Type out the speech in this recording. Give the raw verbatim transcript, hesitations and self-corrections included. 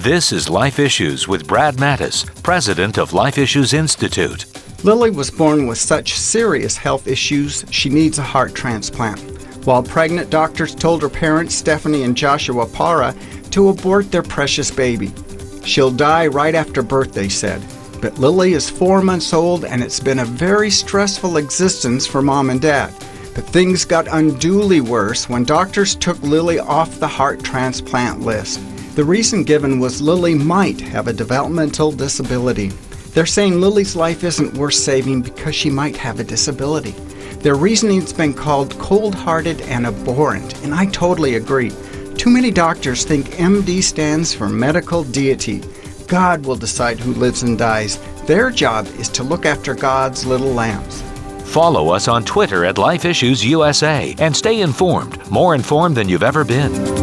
This is Life Issues with Brad Mattis, president of Life Issues Institute. Lily was born with such serious health issues, she needs a heart transplant. While pregnant, doctors told her parents, Stephanie and Joshua Para, to abort their precious baby. She'll die right after birth, they said. But Lily is four months old, and it's been a very stressful existence for mom and dad. But things got unduly worse when doctors took Lily off the heart transplant list. The reason given was Lily might have a developmental disability. They're saying Lily's life isn't worth saving because she might have a disability. Their reasoning's been called cold-hearted and abhorrent, and I totally agree. Too many doctors think M D stands for medical deity. God will decide who lives and dies. Their job is to look after God's little lambs. Follow us on Twitter at Life Issues U S A and stay informed, more informed than you've ever been.